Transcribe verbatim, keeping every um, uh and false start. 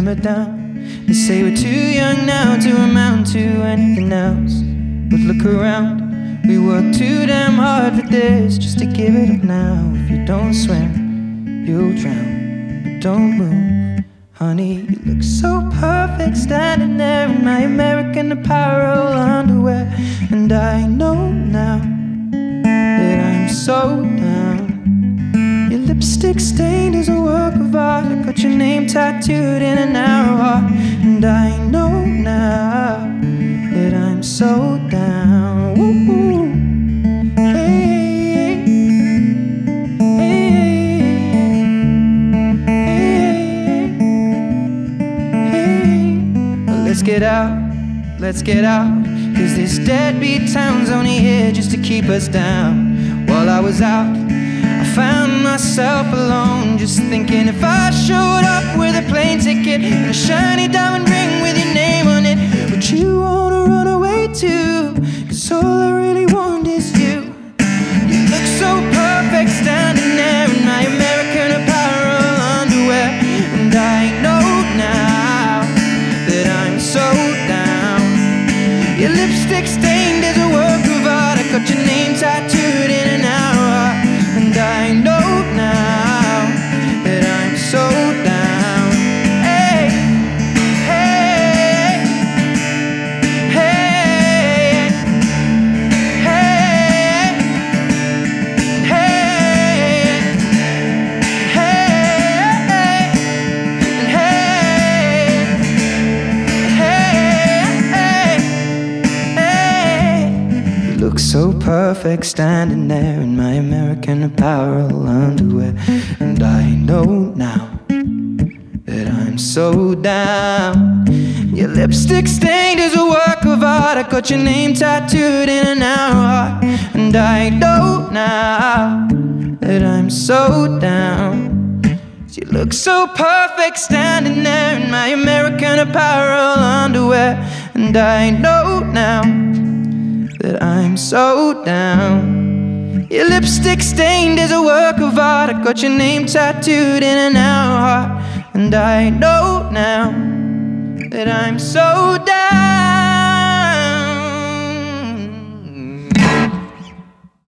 simmer down. They say we're too young now to amount to anything else. But look around, we work too damn hard for this, just to give it up now. If you don't swim, you'll drown. But don't move, honey, you look so perfect standing there in my American Apparel underwear. And I know now that I'm so down. Your lipstick stained is a work of art. I got your name tattooed in an arrow heart. And I know now that I'm so down. Ooh, hey, hey, hey, hey. Well, let's get out, let's get out, 'cause this deadbeat town's only here just to keep us down. While I was out, I found myself alone, just thinking if I showed up with a plane ticket and a shiny diamond ring with your name on it, would you wanna run away too? 'Cause all I really want is you. You look so perfect standing there in my American Apparel underwear. And I know now that I'm so down. Your lipstick stained is a work of art. I got your name tattooed in an hour. And I know now that I'm so down. Hey, hey, hey, hey, hey, hey, hey, hey. You look so perfect standing there in my American Apparel underwear. And I know now that I'm so down. Your lipstick stained is a work of art. I got your name tattooed in an hour. And I know now that I'm so down. You look so perfect standing there in my American Apparel underwear. And I know now that I'm so down. Your lipstick stained is a work of art. I got your name tattooed in an hour. And I know now that I'm so down.